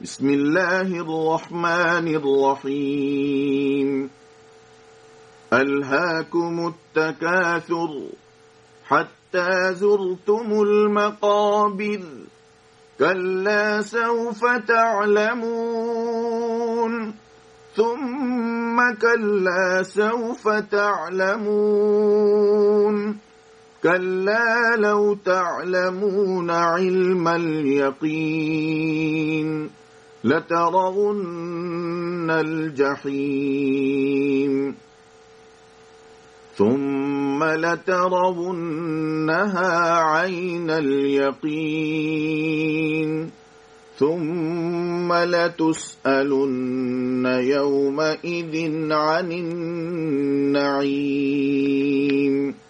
بسم الله الرحمن الرحيم ألهاكم التكاثر حتى زرتم المقابر كلا سوف تعلمون ثم كلا سوف تعلمون كلا لو تعلمون علم اليقين لترون الجحيم ثم لترونها عين اليقين ثم لتسألن يومئذ عن النعيم